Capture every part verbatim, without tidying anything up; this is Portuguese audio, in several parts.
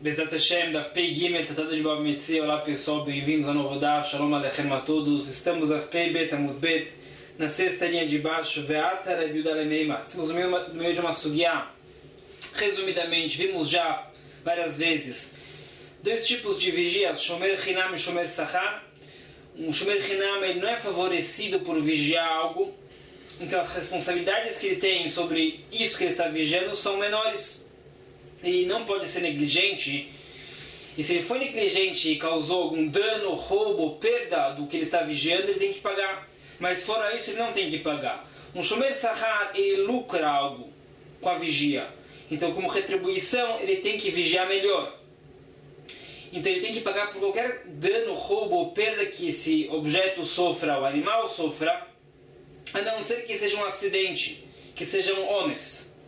Bezat Hashem, Daf Pei Gimel, Tratado de Bava Metzia. Olá pessoal, bem-vindos ao novo Daf, Shalom Aleichem a todos. Estamos Daf Pei Bet Amud Bet, na sexta linha de baixo, Ve'ata Rabi Yehuda Lemeima. Estamos no meio, no meio de uma sugiá. Resumidamente, vimos já várias vezes dois tipos de vigias, Shomer Hinam e Shomer Sachar. Um Shomer Hinam ele não é favorecido por vigiar algo, então as responsabilidades que ele tem sobre isso que ele está vigiando são menores. E não pode ser negligente, e se ele foi negligente e causou algum dano, roubo, perda do que ele está vigiando, ele tem que pagar. Mas fora isso, ele não tem que pagar. Um Shomer Sachar, ele lucra algo com a vigia. Então, como retribuição, ele tem que vigiar melhor. Então, ele tem que pagar por qualquer dano, roubo ou perda que esse objeto sofra, o animal sofra, a não ser que seja um acidente, que seja um ônus.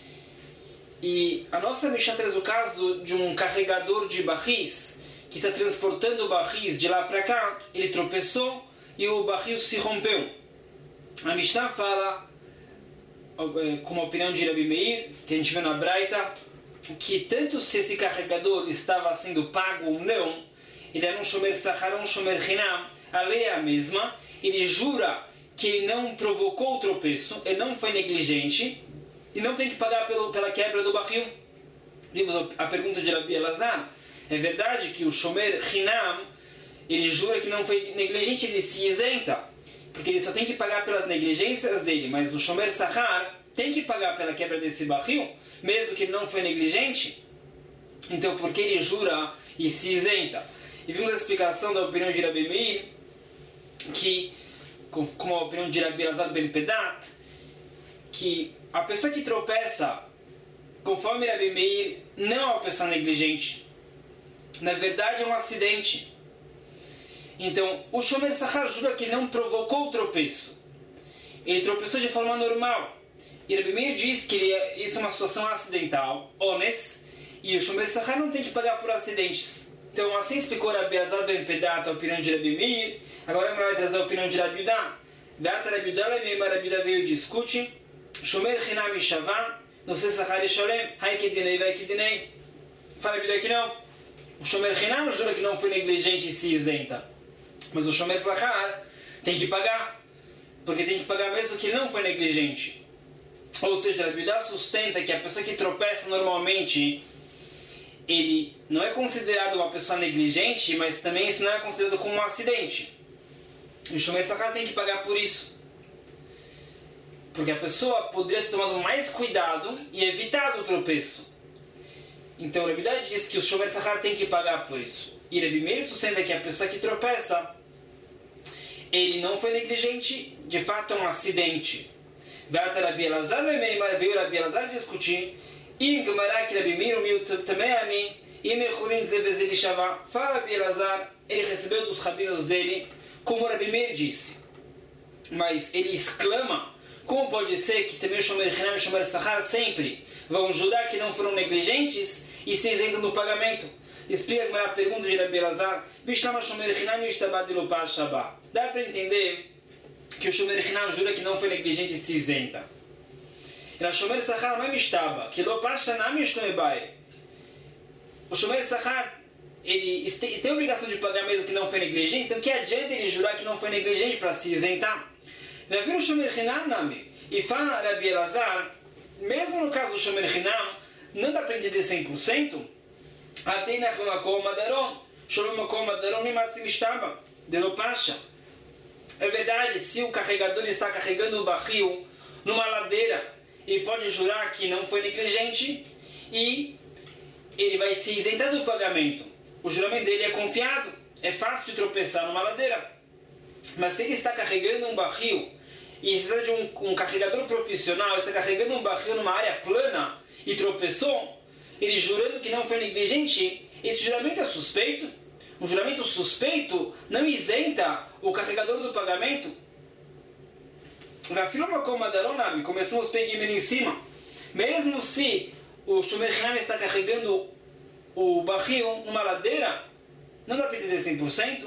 E a nossa Mishnah traz o caso de um carregador de barris que está transportando barris de lá para cá, ele tropeçou e o barril se rompeu. A Mishnah fala, como a opinião de Rabi Meir, que a gente viu na Braita, que tanto se esse carregador estava sendo pago ou não, ele era um Shomer Sachar ou um Shomer Hinam, a lei é a mesma, ele jura que ele não provocou o tropeço, ele não foi negligente, e não tem que pagar pelo, pela quebra do barril. Vimos a pergunta de Rabi Elazar. É verdade que o Shomer Hinam, ele jura que não foi negligente, ele se isenta, porque ele só tem que pagar pelas negligências dele, mas o Shomer Sachar tem que pagar pela quebra desse barril, mesmo que ele não foi negligente. Então, por que ele jura e se isenta? E vimos a explicação da opinião de Rabi Meir, que, como a opinião de Rabi Elazar ben Pedat, que a pessoa que tropeça, conforme Rabi Meir, não é uma pessoa negligente. Na verdade, é um acidente. Então, o Shomer Sachar jura que não provocou o tropeço. Ele tropeçou de forma normal. E Rabi Meir diz que ele é, isso é uma situação acidental, ônus, e o Shomer Sachar não tem que pagar por acidentes. Então, assim explicou Rabi Elazar ben Pedat a opinião de Rabi Meir. Agora vai trazer a opinião de Rabi Yehuda. Ve'ata Rabi Yehuda Lemeima, Rabi Yehuda veio e discute. Shomer Hinam Shavá, não sei Sachar e Sholem, Hai Kedinei, Vai Kedinei. Fala Rabi Yehuda que não. O Shomer Hinam jura que não foi negligente e se isenta. Mas o Shomer Sachar tem que pagar, porque tem que pagar mesmo que não foi negligente. Ou seja, Rabi Yehuda sustenta que a pessoa que tropeça normalmente, ele não é considerado uma pessoa negligente, mas também isso não é considerado como um acidente. O Shomer Sachar tem que pagar por isso. Porque a pessoa poderia ter tomado mais cuidado e evitado o tropeço. Então, Rabi Yehuda diz que o Shomer Sachar tem que pagar por isso. E Rabi Meir sustenta que a pessoa que tropeça, ele não foi negligente, de fato é um acidente. Ve'ata Rabi Elazar veio Rabi Elazar discutir. Im Gemara que Rabi Meir humil também a mim. Im Echurin Zevezeli Shavá. Fala Rabi Elazar, ele recebeu dos rabinos dele, como Rabi Meir disse. Mas ele exclama, como pode ser que também o Shomer Hinam e o Shomer Sachar sempre vão jurar que não foram negligentes e se isentam do pagamento? Explica a pergunta de Rabi Elazar. Dá para entender que o Shomer Hinam jura que não foi negligente e se isenta. O Shomer Sachar não é mishtaba, que lo pasha na mishtomebai. O Shomer Sachar ele tem a obrigação de pagar mesmo que não foi negligente, então que adianta ele jurar que não foi negligente para se isentar? O Shomer Hinam nami. E fala Rabi Elazar, mesmo no caso do Shomer Hinam, não dá para entender cem por cento. Até na Makom Madaron, Sholom Makom Madaron Mimatzim Ishtaba, Delo Pasha. É verdade, se o carregador está carregando o barril numa ladeira, ele pode jurar que não foi negligente e ele vai se isentar do pagamento. O juramento dele é confiado, é fácil de tropeçar numa ladeira. Mas se ele está carregando um barril e precisa de um, um carregador profissional, está carregando um barril numa área plana e tropeçou, ele jurando que não foi negligente, esse juramento é suspeito. Um juramento suspeito não isenta o carregador do pagamento. Na fila Makom começamos a pegar em cima. Mesmo se o Shomer Hinam está carregando o barril numa ladeira, não dá para entender cem por cento.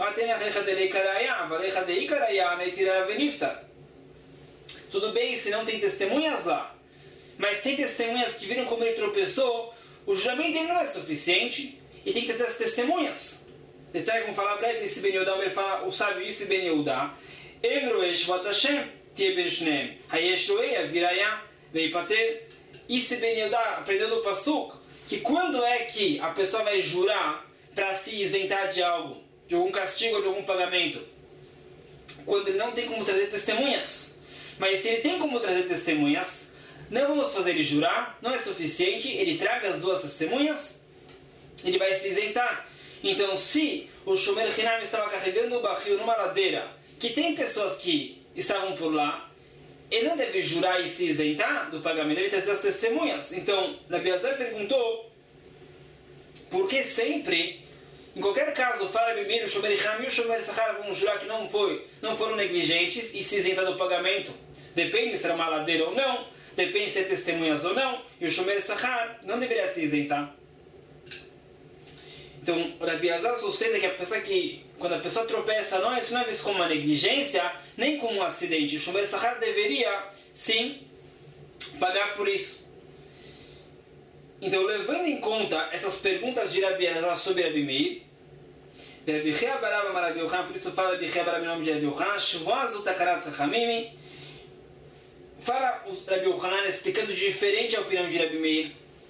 Tudo bem se não tem testemunhas lá, mas tem testemunhas que viram como ele tropeçou, o juramento dele não é suficiente, e tem que trazer as testemunhas. Ele tá como fala Breta, esse Ben Yehudá, ele fala, o sábio, esse Ben Yehudá, En roe shvat Hashem, tie ben shneim, hayesh roe, aviraya, veipater. Esse Ben Yehudá aprendeu do Pasuk, que quando é que a pessoa vai jurar para se isentar de algo, de algum castigo ou de algum pagamento? Quando ele não tem como trazer testemunhas. Mas se ele tem como trazer testemunhas, não vamos fazer ele jurar, não é suficiente, ele traga as duas testemunhas, ele vai se isentar. Então, se o Shomer Hinam estava carregando o barril numa ladeira, que tem pessoas que estavam por lá, ele não deve jurar e se isentar do pagamento, deve trazer as testemunhas. Então, Rabi Elazar perguntou, por que sempre, em qualquer caso, fala Rabi Meir, o Shomer Hinam e o Shomer Sachar vão jurar que não, foi, não foram negligentes e se isentar do pagamento? Depende se era uma ladeira ou não, depende se é testemunhas ou não, e o Shomer Sachar não deveria se isentar. Então, o Rabi Elazar sustenta que a pessoa que, quando a pessoa tropeça, não, isso não é visto como uma negligência, nem como um acidente. O Shomer Sachar deveria, sim, pagar por isso. Então, levando em conta essas perguntas de Rabi Elazar sobre Rabi Meir, Rabi Chia Barav Amar Rabi Yochanan, por isso fala Rabi Chia Barav em nome de Rabi Yochanan, Shvoazu Takarat Chachamim, fala o Rabi Yochanan explicando diferente a opinião de Rabi Meir.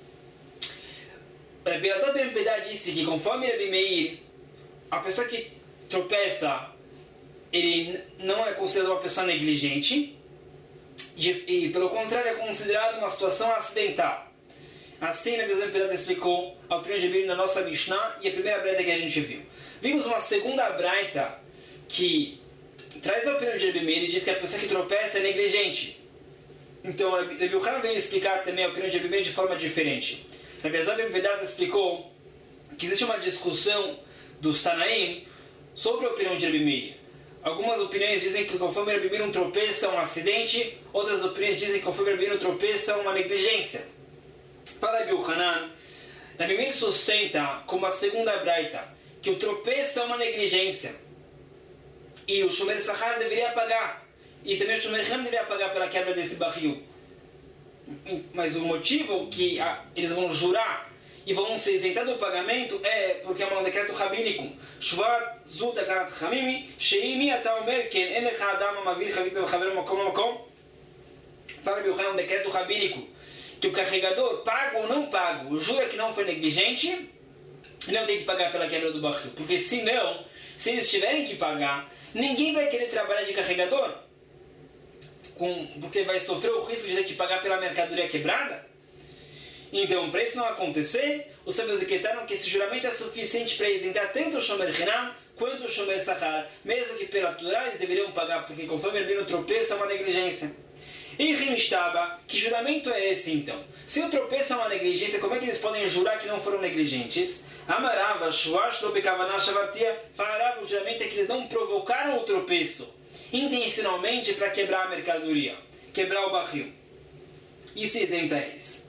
Rabi Elazar Ben Pedar disse que conforme Rabi Meir, a pessoa que tropeça, ele não é considerado uma pessoa negligente, e pelo contrário é considerado uma situação acidental. Assim, Rabi Elazar Ben Pedar explicou a opinião de Rabi Meir na nossa Mishnah e a primeira braita que a gente viu. Vimos uma segunda braita que traz a opinião de Rabi Meir e diz que a pessoa que tropeça é negligente. Então, Rabi Yochanan vem explicar também a opinião de Rabi Meir de forma diferente. Rabi Elazar Ben Pedar explicou que existe uma discussão dos Tanaim sobre a opinião de Rabi Meir. Algumas opiniões dizem que conforme Rabi Meir um tropeço é um acidente, outras opiniões dizem que conforme Rabi Meir um tropeço é uma negligência. Para Rabi Yochanan, Rabi Meir sustenta como a segunda braita que o tropeço é uma negligência e o Shomer Sachar deveria pagar, e também o Shomer Hinam deveria pagar pela quebra desse barril. Mas o motivo que a, eles vão jurar e vão se isentar do pagamento é porque é um decreto rabínico. Shvat zut akarat chamimi sheimi ata omer ken en lecha adam amavir chavit bechaver makom makom. Fala Rabi Yochanan, um decreto rabínico que o carregador, paga ou não paga, jura que não foi negligente, não tem que pagar pela quebra do barril. Porque senão, se eles tiverem que pagar, ninguém vai querer trabalhar de carregador. Com, porque vai sofrer o risco de ter que pagar pela mercadoria quebrada. Então, para isso não acontecer, os sábios decretaram que esse juramento é suficiente para isentar tanto o Shomer Hinam quanto o Shomer Sachar, mesmo que pela Torá eles deveriam pagar, porque conforme ele no tropeço é uma negligência. E Rimistaba, que juramento é esse então? Se o tropeço é uma negligência, como é que eles podem jurar que não foram negligentes? Amarava, Shvash, Lobekavaná, Shavartia, falarava, o juramento é que eles não provocaram o tropeço intencionalmente para quebrar a mercadoria, quebrar o barril. Isso isenta eles.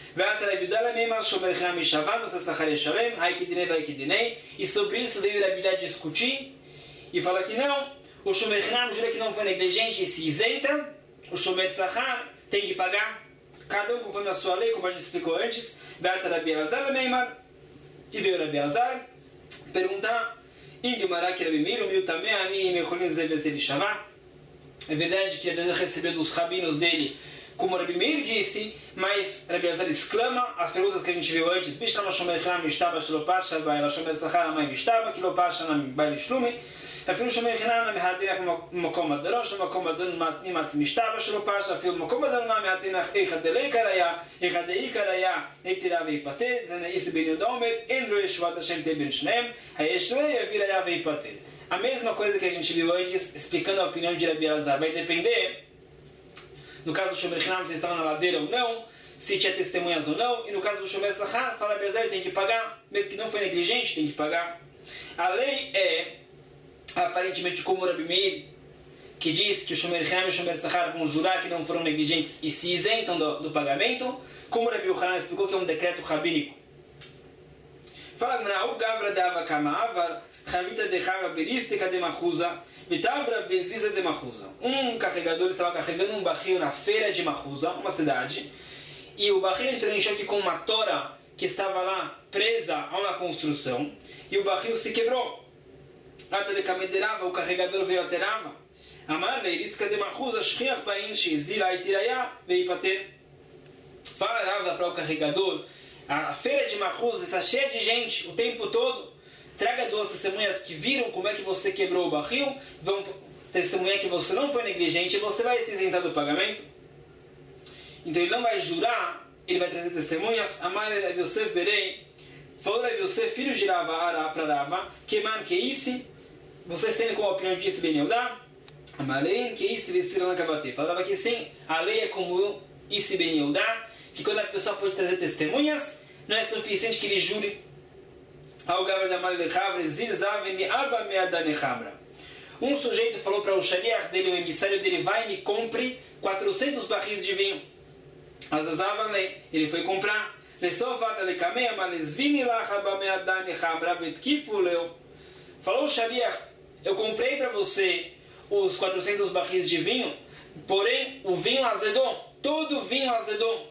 E sobre isso veio Rabi Yudá discutir e fala que não, o Shomer Hinam jura que não foi negligente e se isenta, o Shomer Sachar tem que pagar, cada um conforme a sua lei, como a gente explicou antes. E veio Rabi Elazar perguntar, é verdade que Rabi Elazar recebeu dos rabinos dele, como Rabi Meir disse, mas Rabi Elazar exclama as perguntas que a gente viu antes. Bishlama shomer hinam mishtaba shlopasha baila shomer sachar amai mishtaba kilopasha nam baila shlumi אפילו shomer hinam nam mehatinach makom adalosh makom adon nimatz mishtaba shlopasha אפילו makom adon nam mehatinach eichad delei karaya eichad dei karaya neitira veipater Tanaíse ben Yehudá omer en roe shvat Hashem te ben shneim hayesh roe aviraya veipater. A mesma coisa que a gente viu antes, explicando a opinião de Rabi Elazar, vai depender, no caso do Shomer Hinam, se estava na ladeira ou não, se tinha testemunhas ou não, e no caso do Shomer Sachar, fala Rabi Elazar, ele tem que pagar, mesmo que não foi negligente, tem que pagar. A lei é, aparentemente, como o Rabi Meir, que diz que o Shomer Hinam e o Shomer Sachar vão jurar que não foram negligentes e se isentam do, do pagamento, como o Rabi Yochanan explicou que é um decreto rabínico. Fala Gmara, Gavra de Avakama Avar, Chavita de Chava Berística de Machuza, Vitabra Beziza de Machuza. Um carregador estava carregando um barril na feira de Machuza, uma cidade, e o barril entrou em choque com uma tora que estava lá presa a uma construção e o barril se quebrou. Até de Kamederava, o carregador veio até Rava. Amarlei, risca de Mahuza, Shriach Bainshi, Zira Itiraya, veio bater. Fala Rava para o carregador: a feira de Mahuza está cheia de gente o tempo todo. Traga duas testemunhas que viram como é que você quebrou o barril, vão testemunhar que você não foi negligente e você vai se isentar do pagamento. Então ele não vai jurar, ele vai trazer testemunhas. Amarlei Rav Yosef Berei, falou Rav Yosef, filho de Rava, Ara para Rava, que man que esse, vocês têm como opinião disso, Ben Yehudá? Amarlei que esse vestiram na Kavatê. Falava que sim, a lei é como esse Ben Yehudá, que quando a pessoa pode trazer testemunhas, não é suficiente que ele jure. Um sujeito falou para o shaliach dele, o emissário dele, vai e me compre quatrocentos barris de vinho. Ele foi comprar. Falou o shaliach: eu comprei para você os quatrocentos barris de vinho, porém o vinho azedou, todo o vinho azedou.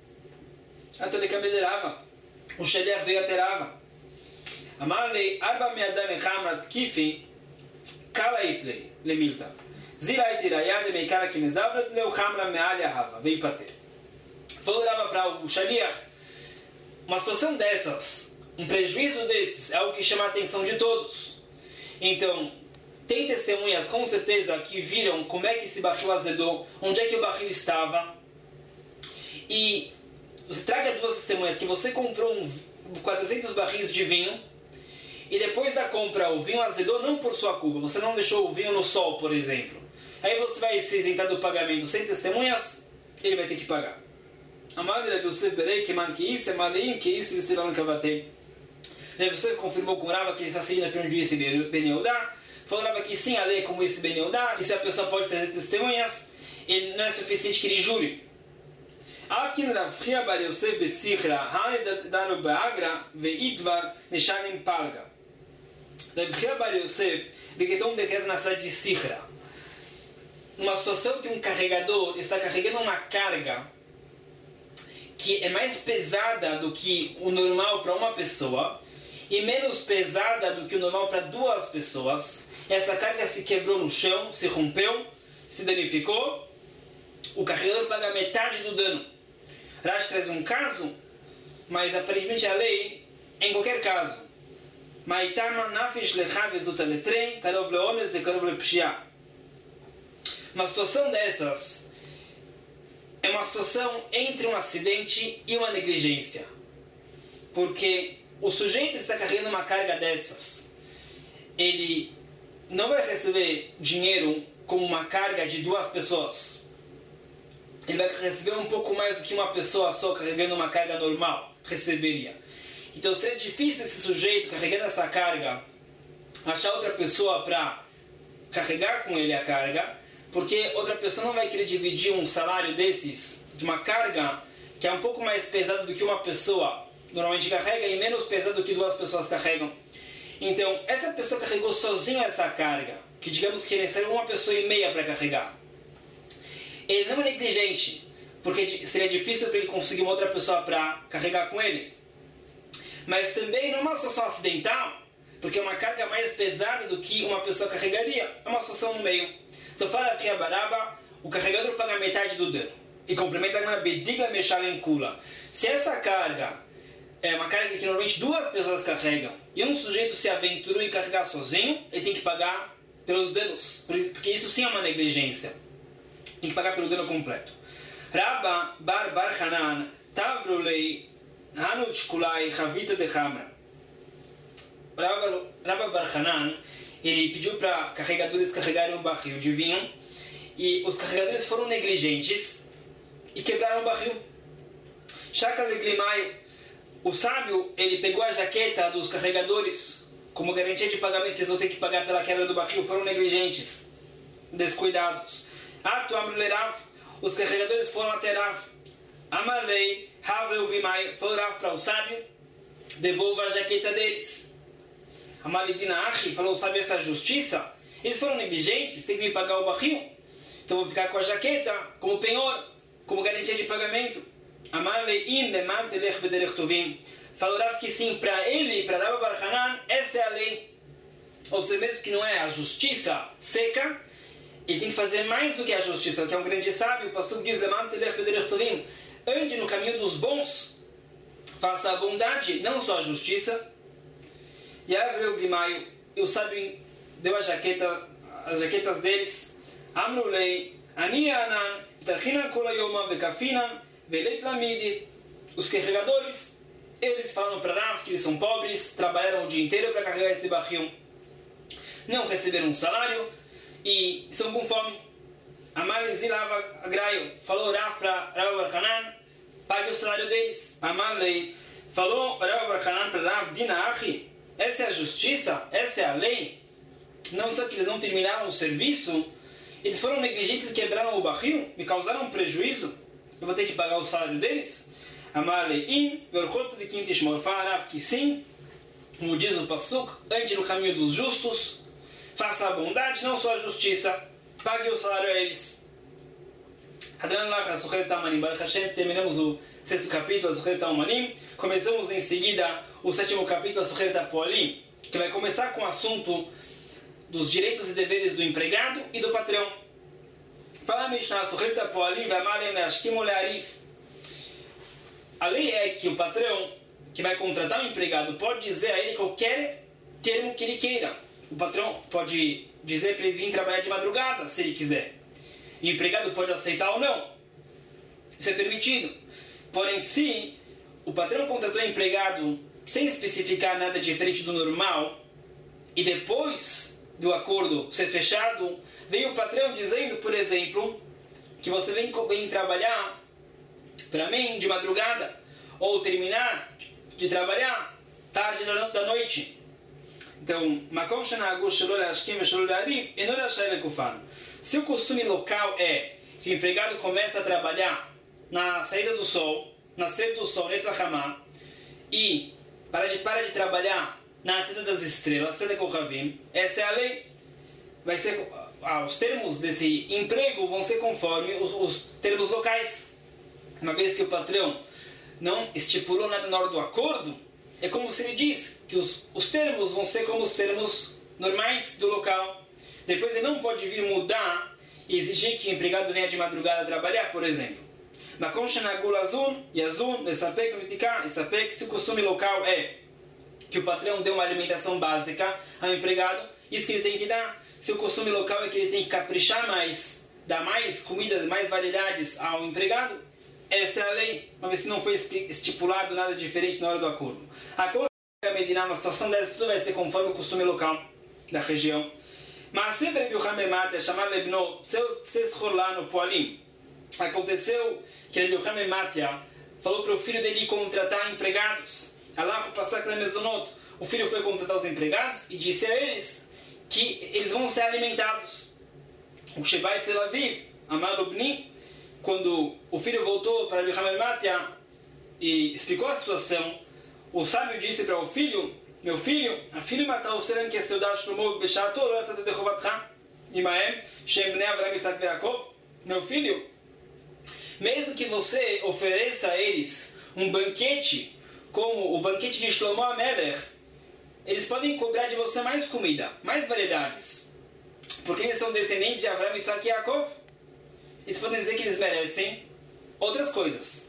Até ele cabedeirava. O shaliach veio até Rava. Amarlei arba me'adan echamrat kifi kala itlei lemilta zira itiraya de meikara kimezavrat leu chamra me'al yahava veio pater. Falou Rava para o shaliach: uma situação dessas, um prejuízo desses, é algo que chama a atenção de todos. Então, tem testemunhas com certeza que viram como é que esse barril azedou, onde é que o barril estava. E você traga duas testemunhas que você comprou um quatrocentos barris de vinho e depois da compra o vinho azedou não por sua culpa, você não deixou o vinho no sol, por exemplo. Aí você vai se isentar do pagamento sem testemunhas, ele vai ter que pagar. Amadre do Seberei, que man que isso, Amaleim, que isso, você não cavatei. Você confirmou com Rava que ele está seguindo a opinião de esse Ben Yehudá. Falou Rava que sim, a lei é como esse Ben Yehudá, que se a pessoa pode trazer testemunhas, ele não é suficiente que ele jure. Akin Rav Chia bar Yosef besichra, hani daru beagra, veitvar neshanim palga. Rav Chia bar Yosef decretou um decreto na cidade de Sichra. Uma situação que um carregador está carregando uma carga que é mais pesada do que o normal para uma pessoa e menos pesada do que o normal para duas pessoas. Essa carga se quebrou no chão, se rompeu, se danificou. O carregador paga metade do dano. Rashi traz um caso, mas aparentemente a lei é em qualquer caso. Maitama nafish lechad vezuta letrem, karov leones de karov lepshia. Uma situação dessas é uma situação entre um acidente e uma negligência. Porque o sujeito que está carregando uma carga dessas, ele não vai receber dinheiro como uma carga de duas pessoas. Ele vai receber um pouco mais do que uma pessoa só carregando uma carga normal receberia. Então seria difícil esse sujeito carregando essa carga achar outra pessoa para carregar com ele a carga, porque outra pessoa não vai querer dividir um salário desses, de uma carga que é um pouco mais pesada do que uma pessoa normalmente carrega e menos pesada do que duas pessoas carregam. Então, essa pessoa carregou sozinha essa carga, que digamos que recebeu uma pessoa e meia para carregar. Ele não é negligente, porque seria difícil para ele conseguir uma outra pessoa para carregar com ele. Mas também não é uma situação acidental, porque é uma carga mais pesada do que uma pessoa carregaria. É uma situação no meio. Então fala que a baraba, o carregador paga metade do dano. E complementa na bedigla mexalem kula. Se essa carga é uma carga que normalmente duas pessoas carregam e um sujeito se aventurou em carregar sozinho, ele tem que pagar pelos danos, porque isso sim é uma negligência. Tem que pagar pelo dano completo. Rabba bar bar Hanan tavrulei hanu shkulai chavita de hamra. Rabba bar Hanan, ele pediu para carregadores carregarem um barril de vinho e os carregadores foram negligentes e quebraram o barril. Shaka de Glimaio, o sábio, ele pegou a jaqueta dos carregadores como garantia de pagamento que eles vão ter que pagar pela quebra do barril. Foram negligentes, descuidados. Atu Amrulerav, os carregadores foram até Rav. Amalei, Havre Glimaio, foi Rav para o sábio, devolva a jaqueta deles. Amalidina Achi, falou o sábio, essa justiça, eles foram negligentes, tem que me pagar o barril, então vou ficar com a jaqueta como penhor, como garantia de pagamento. Amalei in leman telech bederech tovim. Falou Rav que sim, para ele e para Rabba bar Hanan, essa é a lei. Ou seja, mesmo que não é a justiça seca, ele tem que fazer mais do que a justiça, que é um grande sábio. O pastor diz, leman telech bederech tovim. Ande no caminho dos bons, faça a bondade, não só a justiça. E Avreu Guimaio, o sábio deu a jaqueta, as jaquetas deles. Amrulei, Ani Anan, Tarchinan Kolayoma, Vekafinan, Veleit Lamidi. Os carregadores, eles falam para Rav que eles são pobres, trabalharam o dia inteiro para carregar esse barril, não receberam um salário e estão com fome. Amalei Zilava Agraio, falou Rav para Rabba bar Hanan, pague o salário deles. Amalei falou Rabba bar Hanan para Rav, Dina Achi, essa é a justiça, essa é a lei. Não só que eles não terminaram o serviço, eles foram negligentes e quebraram o barril, me causaram um prejuízo, eu vou ter que pagar o salário deles? Amalei in, verchot de kim tishmor farav, que sim, como diz o Pasuk, ande no caminho dos justos, faça a bondade, não só a justiça, pague o salário a eles. Hadran Lach, Suchet Tamanim, Baruch Hashem, terminamos o sexto capítulo, Suchet Tamanim, começamos em seguida o sétimo capítulo, Suchet Poalim, que vai começar com o assunto dos direitos e deveres do empregado e do patrão. Fala Mishnah, Suchet Poalim, Vamalem Leashkim Learif. A lei é que o patrão que vai contratar um empregado pode dizer a ele qualquer termo que ele queira. O patrão pode dizer para ele vir trabalhar de madrugada, se ele quiser. E o empregado pode aceitar ou não. Isso é permitido. Porém, se o patrão contratou um empregado sem especificar nada diferente do normal, e depois do acordo ser fechado, veio o patrão dizendo, por exemplo, que você vem, vem trabalhar para mim de madrugada, ou terminar de trabalhar tarde da, da noite. Então, se o costume local é que o empregado começa a trabalhar na saída do sol, nascer do sol, Netzachama, e para de, para de trabalhar na saída das estrelas, essa é a lei. Vai ser, ah, os termos desse emprego vão ser conforme os, os termos locais. Uma vez que o patrão não estipulou nada na hora do acordo, é como se ele diz que os, os termos vão ser como os termos normais do local. Depois ele não pode vir mudar e exigir que o empregado venha de madrugada trabalhar, por exemplo. Se o costume local é que o patrão dê uma alimentação básica ao empregado, isso que ele tem que dar. Se o costume local é que ele tem que caprichar mais, dar mais comida, mais variedades ao empregado, essa é a lei, uma vez que não foi estipulado nada diferente na hora do acordo. Acordo com a Medina, uma situação dessa, tudo vai ser conforme o costume local da região. Mas sempre Rabi Yochanan ben Mattia chamar Lebno, seus lá no Poalim, aconteceu que Rabi Yochanan ben Mattia falou para o filho dele contratar empregados. Allah passar pela Mezonot. O filho foi contratar os empregados e disse a eles que eles vão ser alimentados. O Shebai Tzelaviv, Amar Lubni, quando o filho voltou para Rabi Yochanan ben Mattia e explicou a situação, o sábio disse para o filho: meu filho, a filho matar o serão que é seu dash no mundo bechato, lotzat de chovatcha, imaem, shem bnei Avraham Yitzhak veYaakov. Meu filho, mesmo que você ofereça a eles um banquete, como o banquete de Shlomo HaMelech, eles podem cobrar de você mais comida, mais variedades, porque eles são descendentes de Avraham Yitzhak e Yaakov. Eles podem dizer que eles merecem outras coisas.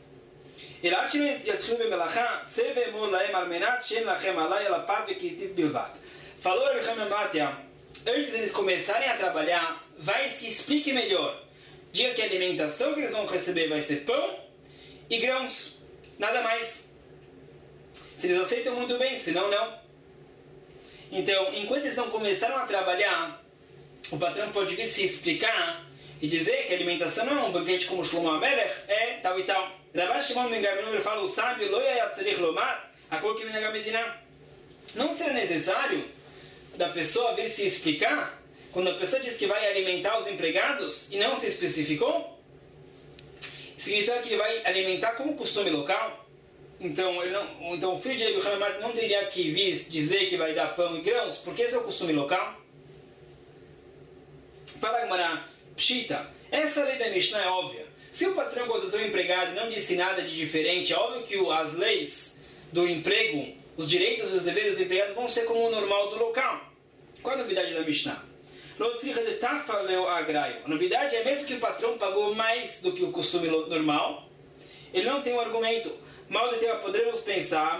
Falou Rabi Yochanan ben Mattia, antes de eles começarem a trabalhar, vai se explique melhor. Diga que a alimentação que eles vão receber vai ser pão e grãos, nada mais. Se eles aceitam, muito bem, senão não. Então, enquanto eles não começaram a trabalhar, o patrão pode vir se explicar e dizer que a alimentação não é um banquete como Shlomo HaMelech, é tal e tal. Rabbi Shimon ben Gamliel fala, o sábio, Lo yatzarich lomar, akol ki minhag hamedina. Não será necessário da pessoa vir se explicar quando a pessoa diz que vai alimentar os empregados e não se especificou? Significa que ele vai alimentar como costume local. Então, ele não, então o filho de Rabi Yochanan ben Mattia não teria que vir dizer que vai dar pão e grãos, porque esse é o costume local. Fala Gemara, Pshita, essa lei da Mishnah é óbvia. Se o patrão contratou um empregado e não disse nada de diferente, é óbvio que as leis do emprego, os direitos e os deveres do empregado vão ser como o normal do local. Qual a novidade da Mishnah? A novidade é mesmo que o patrão pagou mais do que o costume normal, ele não tem um argumento. Mal de tema podemos pensar,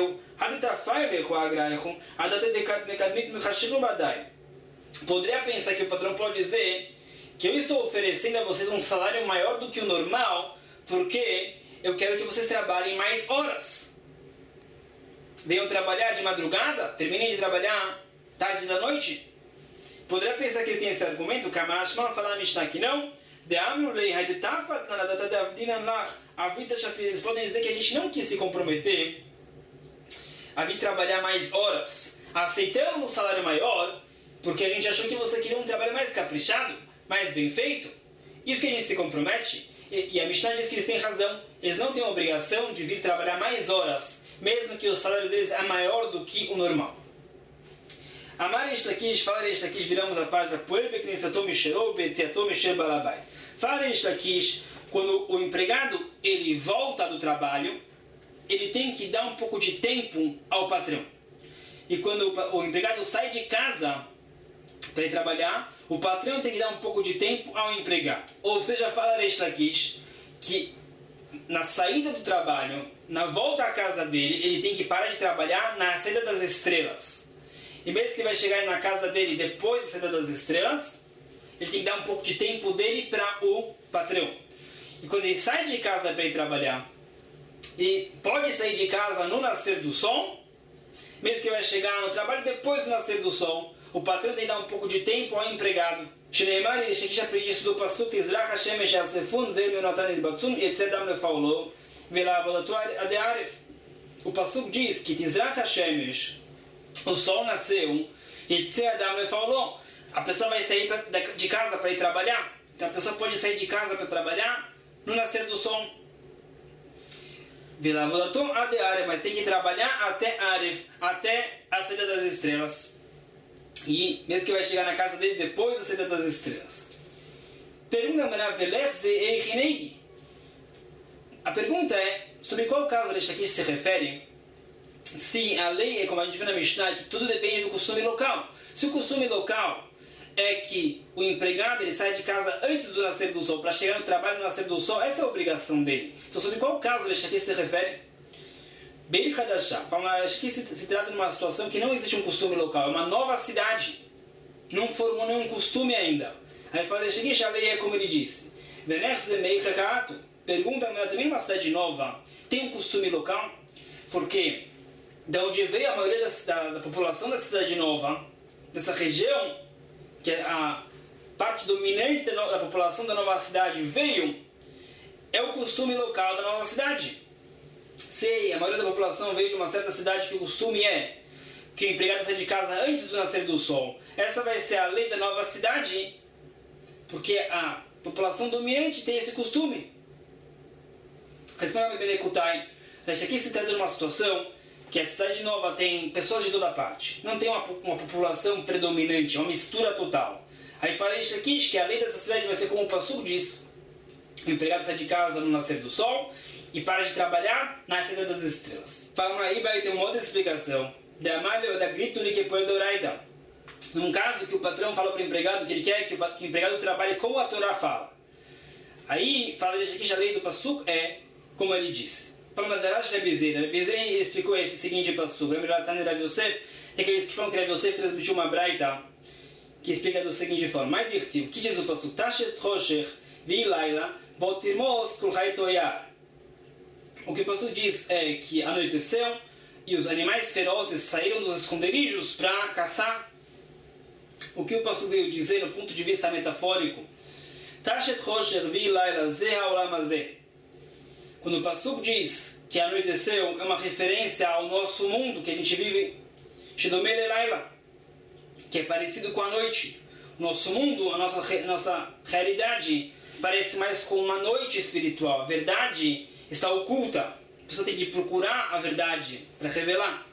poderia pensar que o patrão pode dizer que eu estou oferecendo a vocês um salário maior do que o normal porque eu quero que vocês trabalhem mais horas. Venham trabalhar de madrugada, terminem de trabalhar tarde da noite. Poderia pensar que ele tem esse argumento, Kamashma fala na Mishnah que não. Eles podem dizer que a gente não quis se comprometer a vir trabalhar mais horas. Aceitamos um salário maior porque a gente achou que você queria um trabalho mais caprichado, mais bem feito. Isso que a gente se compromete. E, e a Mishnah diz que eles têm razão. Eles não têm a obrigação de vir trabalhar mais horas, mesmo que o salário deles é maior do que o normal. Amar Reish Lakish, fala Reish Lakish, viramos a página. Fala Reish Lakish, quando o empregado ele volta do trabalho, ele tem que dar um pouco de tempo ao patrão. E quando o, o empregado sai de casa para ir trabalhar, o patrão tem que dar um pouco de tempo ao empregado. Ou seja, fala Reish Lakish que na saída do trabalho, na volta à casa dele, ele tem que parar de trabalhar na saída das estrelas. E mesmo que ele vai chegar na casa dele depois da saída das estrelas, ele tem que dar um pouco de tempo dele para o patrão. E quando ele sai de casa para ir trabalhar, ele pode sair de casa no nascer do sol, mesmo que ele vai chegar no trabalho depois do nascer do sol, o patrão tem que dar um pouco de tempo ao empregado. Shneimar, ele já aprendi isso do Pasuk, Tizrach Hashem Eshasefun, Ve'el Menatan El Batzun, Yetzedam Lefaulou, Ve'la Avodatou Adearef. O Pasuk diz que Tizrach Hashem, o sol nasceu, Yetzedam Lefaulou, a pessoa vai sair pra, de casa para ir trabalhar. Então a pessoa pode sair de casa para trabalhar no nascer do sol. Ve'la Avodatou Adearef, mas tem que trabalhar até Aref, até a saída das estrelas. E mesmo que vai chegar na casa dele depois da saída das estrelas. A pergunta é, sobre qual caso Reish Lakish se refere? Se a lei é como a gente viu na Mishnah, que tudo depende do costume local. Se o costume local é que o empregado ele sai de casa antes do nascer do sol para chegar no trabalho no nascer do sol, essa é a obrigação dele. Então sobre qual caso Reish Lakish se refere? Bem Hadashah, acho que se, se trata de uma situação que não existe um costume local, é uma nova cidade, não formou nenhum costume ainda. Aí fala, a lei é como ele disse. Pergunta, mas também uma cidade nova tem um costume local? Porque de onde veio a maioria da, da, da população da cidade nova, dessa região, que é a parte dominante da, da população da nova cidade veio, é o costume local da nova cidade. Se a maioria da população veio de uma certa cidade que o costume é que o empregado sai de casa antes do nascer do sol, essa vai ser a lei da nova cidade, porque a população dominante tem esse costume. Aqui se trata de uma situação que a cidade nova tem pessoas de toda parte, não tem uma, uma população predominante, uma mistura total. Aí fala isso aqui, que a lei dessa cidade vai ser como o Pasuk diz: o empregado sai de casa no nascer do sol e para de trabalhar na saída das estrelas. Fala aí, vai ter uma outra explicação. Num caso que o patrão fala para o empregado que ele quer que o, que o empregado trabalhe como a Torá fala. Aí, fala aqui que a lei do Pasuk é como ele disse. Fala da Darash Rebezer. Rebezer explicou esse seguinte Pasuk. Tem aqueles que falam que Rav Yosef transmitiu uma braita que explica da seguinte forma. O que diz o Pasuk? Tashet Chosher Vilaila Botirmos Kulchai Toyar. O que o Pasuk diz é que anoiteceu e os animais ferozes saíram dos esconderijos para caçar. O que o Pasuk veio dizer no ponto de vista metafórico? Tashet Chosher Vilaila Ze Haolam Hazeh. Quando o Pasuk diz que anoiteceu, é uma referência ao nosso mundo que a gente vive, Shedomei Lelaila, que é parecido com a noite. O nosso mundo, a nossa, nossa realidade, parece mais com uma noite espiritual. A verdade está oculta. A pessoa tem que procurar a verdade para revelar.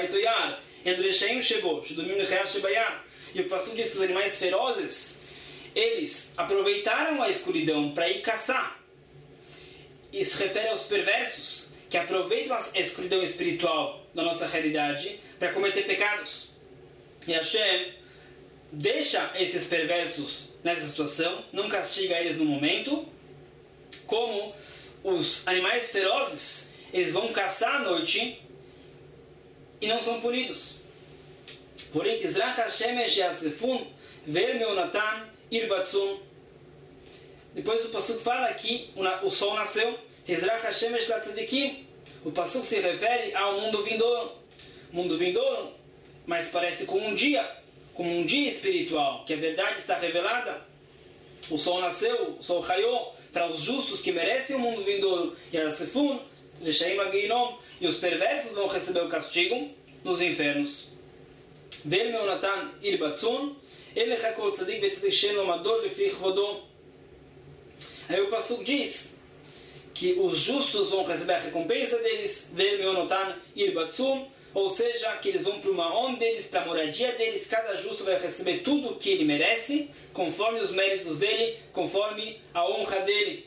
E o Pasuk diz que os animais ferozes, eles aproveitaram a escuridão para ir caçar. Isso refere aos perversos, que aproveitam a escuridão espiritual da nossa realidade para cometer pecados. E Hashem deixa esses perversos nessa situação, não castiga eles no momento, como os animais ferozes, eles vão caçar à noite e não são punidos. Porém, Tizrach Hashem Yasefun Ver Meonatan Irbatzum. Depois o Pasuk fala que o sol nasceu. Tizrach Hashem Tzadikim. O Pasuk se refere ao mundo vindouro. Mundo vindouro, mas parece como um dia, como um dia espiritual, que a verdade está revelada. O sol nasceu, o sol raiou para os justos que merecem o mundo vindouro. Yasefun Reshaim Aginom. E os perversos vão receber o castigo nos infernos. Ver Meonatan Irbatzum. Ele Hakol Tzadik Betzadik Shem Amador Lefi Chvodom. Aí o Pasuk diz que os justos vão receber a recompensa deles, Ver Meonatan Irbatzum, ou seja, que eles vão para o maon deles, para a moradia deles. Cada justo vai receber tudo o que ele merece, conforme os méritos dele, conforme a honra dele.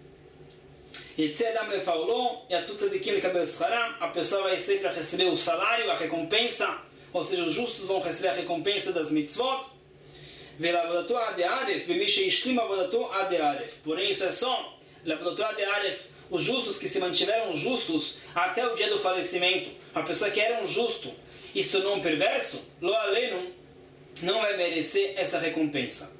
A pessoa vai ser para receber o salário, a recompensa, ou seja, os justos vão receber a recompensa das mitzvot. Porém, isso é só os justos que se mantiveram justos até o dia do falecimento. A pessoa que era um justo e se tornou um perverso, lo aleno, não vai merecer essa recompensa.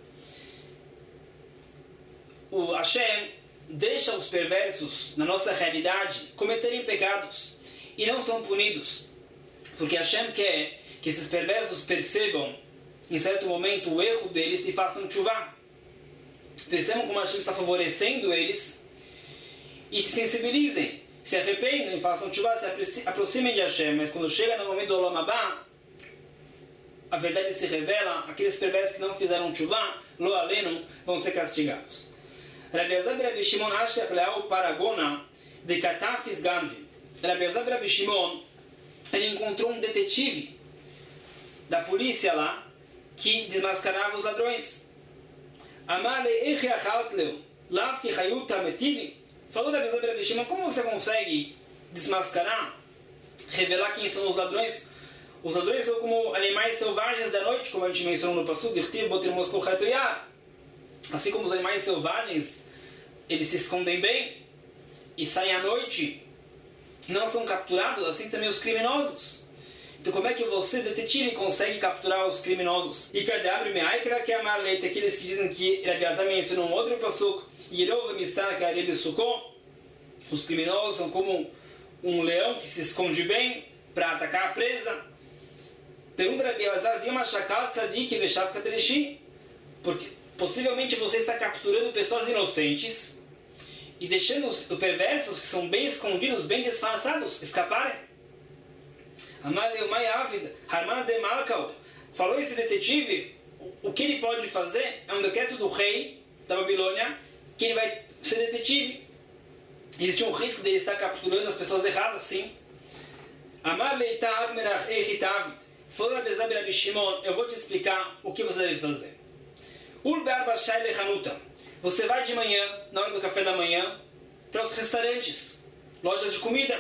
O Hashem deixa os perversos na nossa realidade cometerem pecados e não são punidos, porque Hashem quer que esses perversos percebam em certo momento o erro deles e façam tchuvá. Percebam como Hashem está favorecendo eles e se sensibilizem, se arrependam e façam tchuvá, se aproximem de Hashem. Mas quando chega no momento do Olam Abá, a verdade se revela, aqueles perversos que não fizeram tchuvá, lo aleno, vão ser castigados. Rabbi Elazar ben Rabbi Shimon Ashkach Leal Paragona de Katafis Ganvi. Rabbi Elazar ben Rabbi Shimon, ele encontrou um detetive da polícia lá que desmascarava os ladrões. Amale Echi Achatleu Lav Ki Hayuta Metili. Falou Rabbi Elazar ben Rabbi Shimon, como você consegue desmascarar, revelar quem são os ladrões? Os ladrões são como animais selvagens da noite, como a gente mencionou no Pasuk, Dirtiv Botir Moskol Chatoyah. Assim como os animais selvagens, eles se escondem bem e saem à noite, não são capturados, assim também os criminosos. Então como é que você, detetive, consegue capturar os criminosos? E cadê abre meaikra que é a maleta, aqueles que dizem que Rabbi Elazar mencionou um outro pasuk, Yirov mistar que Arebe Sukkot, os criminosos são como um leão que se esconde bem para atacar a presa. Pergunta Rabbi Elazar, Dima Shakal Tzadik Veshav Katereshi, porque possivelmente você está capturando pessoas inocentes e deixando os perversos que são bem escondidos, bem disfarçados, escaparem. Falou esse detetive, o que ele pode fazer é um decreto do rei da Babilônia, que ele vai ser detetive. Existe um risco de ele estar capturando as pessoas erradas, sim. Falou Rabbi Elazar ben Rabbi Shimon, eu vou te explicar o que você deve fazer. Você vai de manhã, na hora do café da manhã, para os restaurantes, lojas de comida.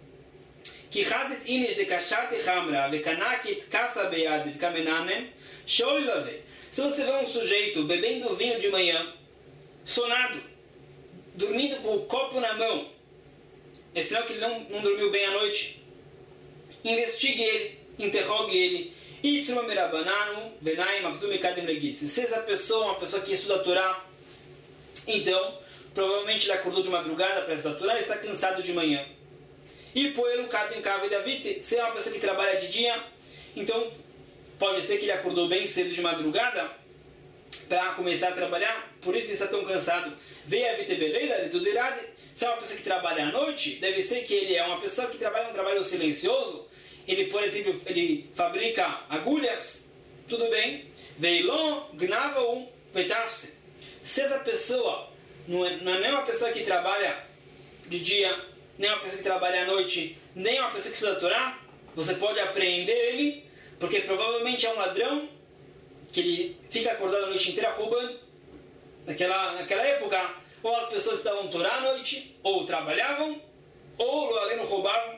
Se você vê um sujeito bebendo vinho de manhã, sonado, dormindo com o copo na mão, é sinal que ele não, não dormiu bem à noite. Investigue ele, interrogue ele. Se essa pessoa é uma pessoa que estuda a Torá, então provavelmente ele acordou de madrugada para estudar a Torá e está cansado de manhã. E poelo katem kaveh davite, se é uma pessoa que trabalha de dia, então pode ser que ele acordou bem cedo de madrugada para começar a trabalhar, por isso ele está tão cansado. Veia vite beleira de tudo irade. Se é uma pessoa que trabalha à noite, deve ser que ele é uma pessoa que trabalha um trabalho silencioso. Ele, por exemplo, ele fabrica agulhas, tudo bem. Veilon gnavou petafse. Se essa pessoa não é, não é nem uma pessoa que trabalha de dia, nem uma pessoa que trabalha à noite, nem uma pessoa que estuda a Torá, você pode apreender ele, porque provavelmente é um ladrão que ele fica acordado a noite inteira roubando. Naquela, naquela época, ou as pessoas estavam torá à noite, ou trabalhavam, ou lo além roubavam.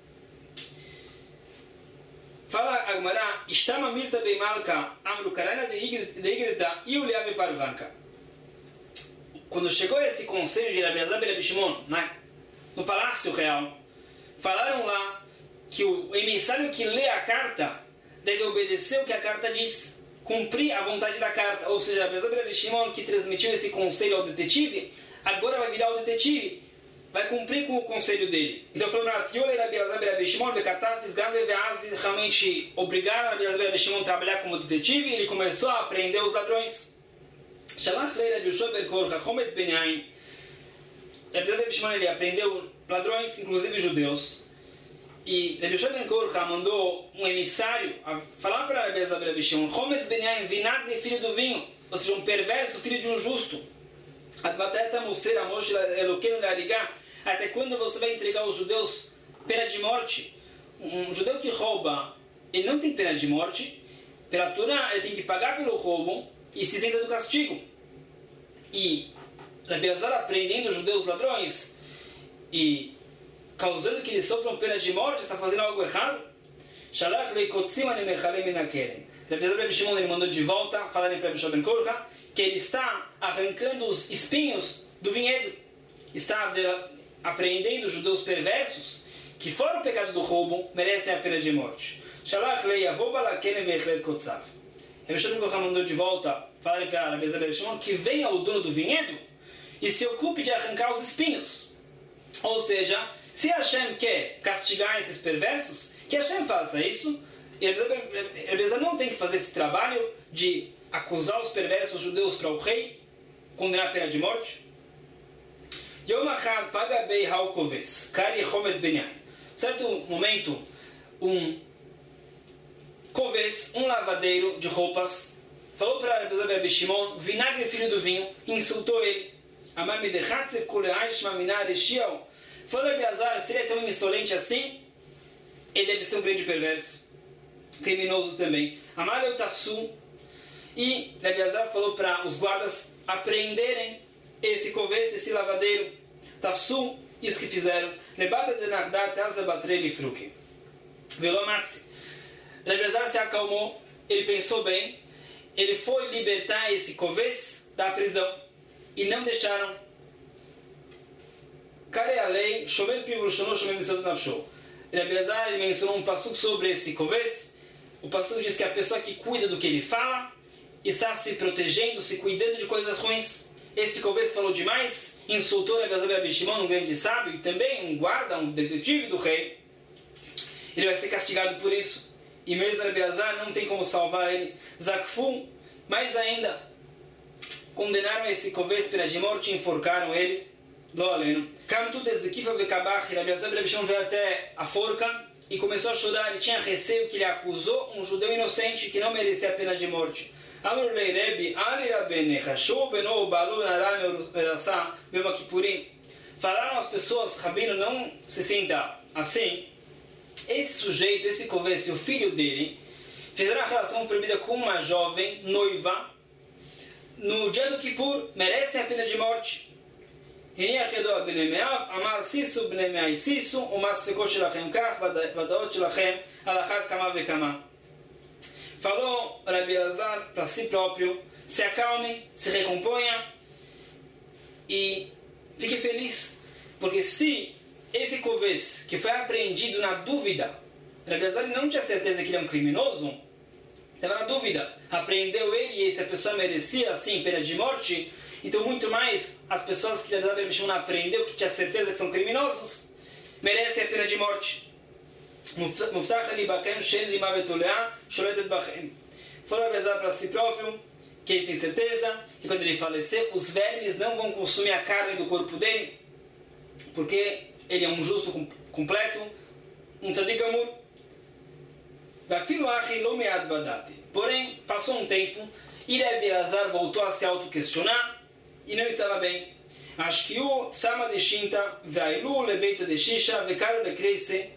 Fala a Gemara, Ishtama Mirta Beimalka, Amru Karana de Igrita, e Uliave Parvanka. Quando chegou esse conselho de Rabi Elazar ben Rabi Shimon, no Palácio Real, falaram lá que o emissário que lê a carta deve obedecer o que a carta diz, cumprir a vontade da carta. Ou seja, Rabi Elazar ben Rabi Shimon, que transmitiu esse conselho ao detetive, agora vai virar o detetive, vai cumprir com o conselho dele. Então falou, realmente obrigaram Rabi Elazar ben Rabi Shimon a trabalhar como detetive, e ele começou a prender os ladrões. Rabi Elazar ben Rabi Shimon, ele aprendeu ladrões, inclusive judeus, e Rabi Yoshua ben Korcha mandou um emissário a falar para Rabi Elazar ben Rabi Shimon, Chometz ben Yain, vinagre, filho do vinho, ou seja, um perverso, filho de um justo. Até quando você vai entregar os judeus pena de morte? Um judeu que rouba, ele não tem pena de morte. Pela Torá, ele tem que pagar pelo roubo e se isenta do castigo. E Rabi Elazar aprendendo os judeus ladrões e causando que eles sofram pena de morte, está fazendo algo errado. Rabi Elazar ben Shimon, ele mandou de volta falar para Rabi Yoshua ben Korcha que ele está arrancando os espinhos do vinhedo, está apreendendo os judeus perversos que, fora o pecado do roubo, merecem a pena de morte. Rabi Yoshua ben Korcha mandou de volta falar para Rabi Elazar ben Shimon que venha o dono do vinhedo e se ocupe de arrancar os espinhos. Ou seja, se Hashem quer castigar esses perversos, que Hashem faça isso, e Rabi Elazar não tem que fazer esse trabalho de acusar os perversos judeus para o rei, condenar a pena de morte. Certo momento, um coves, um lavadeiro de roupas, falou para Rabi Elazar ben Rabi Shimon, vinagre, filho do vinho, e insultou ele. Falou Rabi Elazar, se ele é tão insolente assim, ele deve ser um grande perverso, criminoso também. Amaleu Tafsu. E Rabi Elazar falou para os guardas apreenderem esse coves, esse lavadeiro. Tafsu, isso que fizeram. Lebata de Nardat, Azabatreli Fruki. Velomatsi. Rabi Elazar se acalmou, ele pensou bem, ele foi libertar esse coves da prisão. E não deixaram. Kare a lei, Shomer Pivurshono, Shomer Misavut Nafsho. Rabi Elazar mencionou um passuco sobre esse coves. O passuco diz que a pessoa que cuida do que ele fala está se protegendo, se cuidando de coisas ruins. Este coves falou demais, insultou Rabi Elazar ben Rabi Shimon, um grande sábio, e também um guarda, um detetive do rei. Ele vai ser castigado por isso. E mesmo Rabi Elazar não tem como salvar ele. Zakfu, mais ainda, condenaram esse coves pena de morte e enforcaram ele. Lo aleno. Kamtut Ezekifa vekabach, Rabi Elazar ben Rabi Shimon veio até a forca e começou a chorar. Ele tinha receio que ele acusou um judeu inocente que não merecia a pena de morte. Falaram as pessoas, Rabino, não se sinta assim. Esse sujeito, esse coves, o filho dele, fizeram a relação proibida com uma jovem noiva no dia do Kippur, merecem a pena de morte. Falou Rabi Elazar para si próprio, se acalme, se recomponha e fique feliz, porque se esse coves que foi apreendido na dúvida, Rabi Elazar não tinha certeza que ele é um criminoso, estava na dúvida, apreendeu ele e essa pessoa merecia assim pena de morte, então muito mais as pessoas que Rabi Elazar não aprendeu, que tinha certeza que são criminosos, merecem a pena de morte. Muftach li bachem, shen li mavetulea, sholetet bachem. Falou Rabi Elazar para si próprio que ele tem certeza que quando ele falecer, os vermes não vão consumir a carne do corpo dele, porque ele é um justo completo, um tzadik gamur. Porém, passou um tempo e Rabi Elazar voltou a se auto-questionar e não estava bem. Ashkiu sama de shinta, ve'ailu lebeita de shisha, ve'karu lekreise.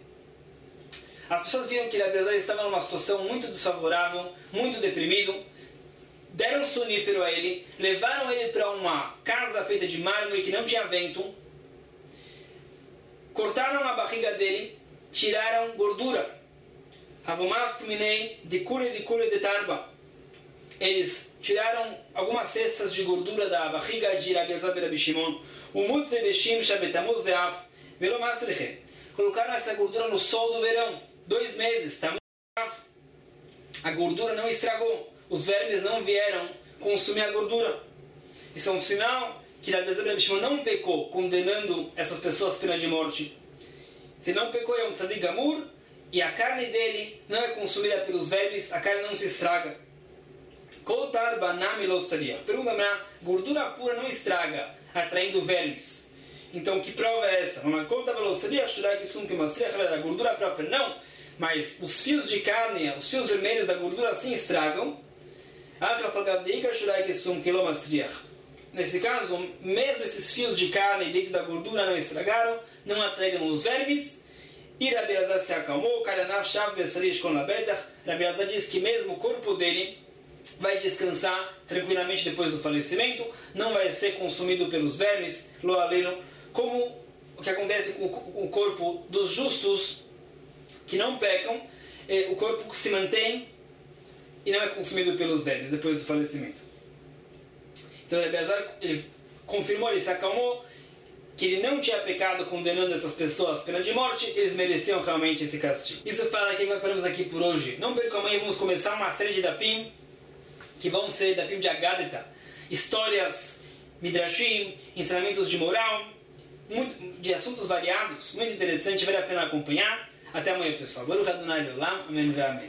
As pessoas viram que Rabi Elazar estava numa situação muito desfavorável, muito deprimido, deram um sonífero a ele, levaram ele para uma casa feita de mármore que não tinha vento, cortaram a barriga dele, tiraram gordura. Havumaf minei de kule de kule de tarba. Eles tiraram algumas cestas de gordura da barriga de Rabi Elazar ben Rabi Shimon. Umut vebeshim shabetamuz ve'af velo masriche. Colocaram essa gordura no sol do verão, dois meses. Tamuz ve'af. A gordura não estragou. Os vermes não vieram consumir a gordura. Isso é um sinal que Rabi Elazar ben Rabi Shimon não pecou, condenando essas pessoas à pena de morte. Se não pecou, é um tzadik gamur, e a carne dele não é consumida pelos vermes, a carne não se estraga. Pergunta a gordura pura não estraga, atraindo vermes. Então, que prova é essa? A gordura própria não, mas os fios de carne, os fios vermelhos da gordura sim estragam. Nesse caso, mesmo esses fios de carne dentro da gordura não estragaram, não atraíram os vermes. E Rabi Elazar se acalmou. Rabi Elazar diz que mesmo o corpo dele vai descansar tranquilamente depois do falecimento, não vai ser consumido pelos vermes, lo aleno, como o que acontece com o corpo dos justos que não pecam, o corpo se mantém e não é consumido pelos vermes depois do falecimento. Então Rabi Elazar, ele confirmou, ele se acalmou, que ele não tinha pecado condenando essas pessoas à pena de morte, eles mereciam realmente esse castigo. Isso fala que nós paramos aqui por hoje. Não percam, amanhã vamos começar uma série de dapim, que vão ser dapim de Agadeta, histórias, midrashim, ensinamentos de moral, muito, de assuntos variados, muito interessante, vale a pena acompanhar. Até amanhã, pessoal. Baruch Adonai Leolam, amém ve amém.